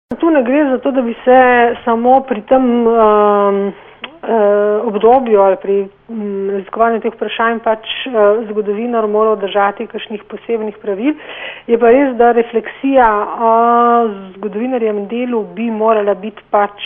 Tu ne gre za to, da bi se samo pri tem obdobju ali pri raziskovanju teh vprašanj zgodovinar moral držati kakšnih posebnih pravil. Je pa res, da refleksija o zgodovinarjem delu bi morala biti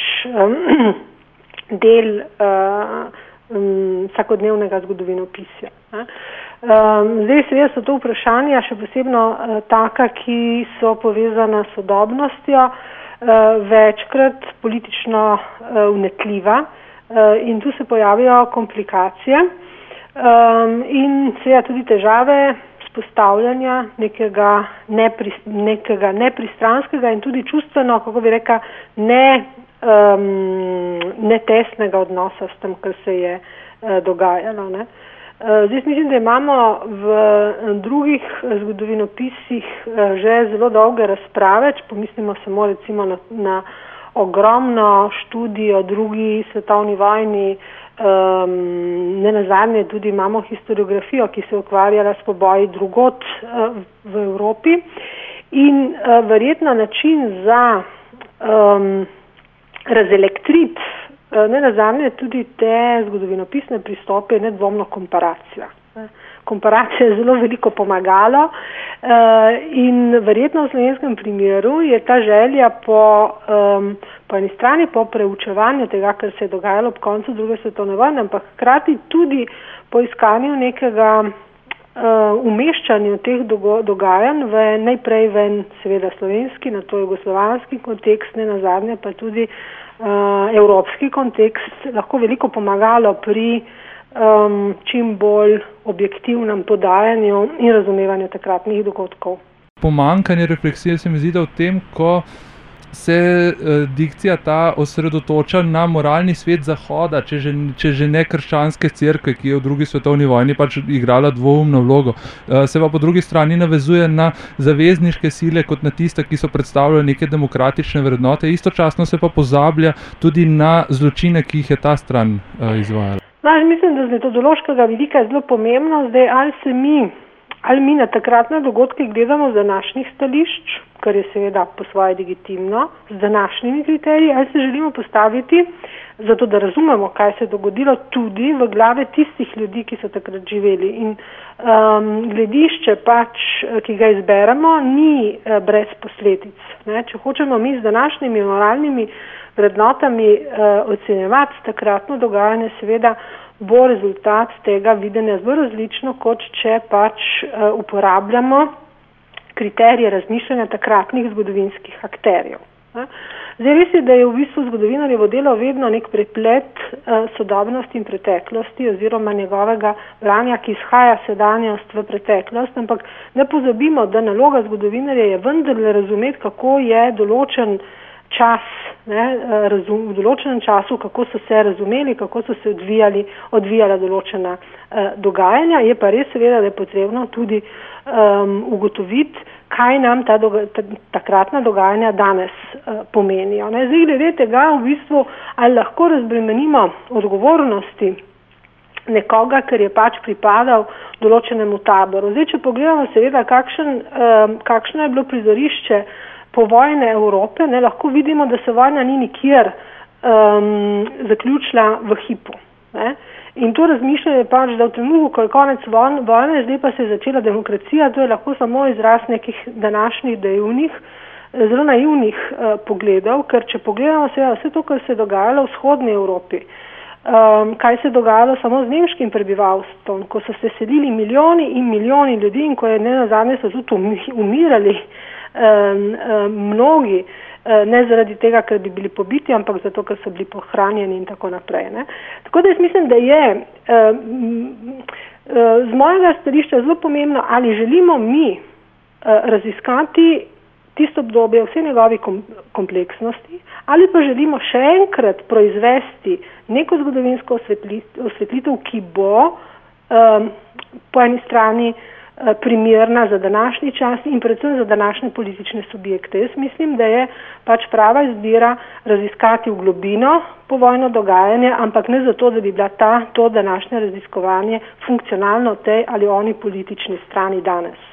del vsakodnevnega zgodovinopisja. Zdaj seveda so to vprašanja še posebno taka, ki so povezana s sodobnostjo, večkrat politično vnetljiva in tu se pojavijo komplikacije in seveda tudi težave vzpostavljanja nekega nepristranskega in tudi čustveno, kako bi rekla, netesnega odnosa s tem, kar se je dogajalo. Ne. Zdaj mislim, da imamo v drugih zgodovinopisih že zelo dolge razprave, če pomislimo samo recimo na ogromno študij o drugi svetovni vojni, nenazadnje tudi imamo historiografijo, ki se ukvarjala s poboji drugod v Evropi in verjetno način za razelektriti nenazadnje tudi te zgodovinopisne pristope je nedvomno komparacija. Komparacija je zelo veliko pomagalo in verjetno v slovenskem primeru je ta želja po eni strani po preučevanju tega, kar se je dogajalo ob koncu druge svetovne vojne, ampak hkrati tudi po iskanju nekega umeščanju teh dogajanj najprej v en seveda slovenski, nato jugoslovanski kontekst, nenazadnje pa tudi evropski kontekst lahko veliko pomagalo pri čim bolj objektivnem podajanju in razumevanju takratnih dogodkov. Pomanjkanje refleksije se mi zdi, da v tem, ko se dikcija ta osredotoča na moralni svet Zahoda, če že ne krščanske cerkve, ki je v drugi svetovni vojni igrala dvoumno vlogo, se pa po drugi strani navezuje na zavezniške sile kot na tiste, ki so predstavljale neke demokratične vrednote, istočasno se pa pozablja tudi na zločine, ki jih je ta stran izvajala. Mislim, da z metodološkega vidika je zelo pomembno, zdaj ali mi na takratne dogodke gledamo z današnjih stališč, kar je seveda po svoje legitimno, z današnjimi kriteriji, ali se želimo postaviti, zato da razumemo, kaj se je dogodilo tudi v glave tistih ljudi, ki so takrat živeli. In gledišče ki ga izberemo, ni brez posledic. Ne? Če hočemo mi z današnjimi moralnimi vrednotami ocenjevati takratno dogajanje, seveda bo rezultat tega videnja zelo različno, kot če uporabljamo kriterije razmišljanja takratnih zgodovinskih akterjev. Zdaj res je, da je v bistvu zgodovinarjevo delo vedno nek preplet sodobnosti in preteklosti oziroma njegovega branja, ki izhaja sedanjost v preteklost, ampak ne pozabimo, da naloga zgodovinarja je vendarle razumeti, kako je določen čas, v določenem času, kako so se razumeli, kako so se odvijala določena dogajanja. Je pa res seveda, da je potrebno tudi ugotoviti, kaj nam takratna dogajanja danes pomenijo. Zdaj glede tega v bistvu, ali lahko razbremenimo odgovornosti nekoga, ker je pripadal določenemu taboru. Zdaj, če pogledamo seveda, kakšno je bilo prizorišče povojne Evrope, lahko vidimo, da se vojna ni nikjer zaključila v hipu. In to razmišljanje da v trenutku, ko je konec vojne, zdaj pa se je začela demokracija, to je lahko samo izraz nekih današnjih zelo naivnih pogledov, ker če pogledamo vse to, kar se je dogajalo v vzhodni Evropi, kaj se je dogajalo samo z nemškim prebivalstvom, ko so se selili milijoni in milijoni ljudi in ko je nenazadnje so tudi umirali mnogi, ne zaradi tega, ker bi bili pobiti, ampak zato, ker so bili pohranjeni in tako naprej. Ne? Tako da jaz mislim, da je z mojega stališča zelo pomembno, ali želimo mi raziskati tisto obdobje vse njegovi kompleksnosti, ali pa želimo še enkrat proizvesti neko zgodovinsko osvetlitev, ki bo po eni strani primerna za današnji čas in predvsem za današnje politične subjekte. Jaz mislim, da je prava izbira raziskati v globino povojno dogajanje, ampak ne zato, da bi bila to današnje raziskovanje funkcionalno tej ali oni politični strani danes.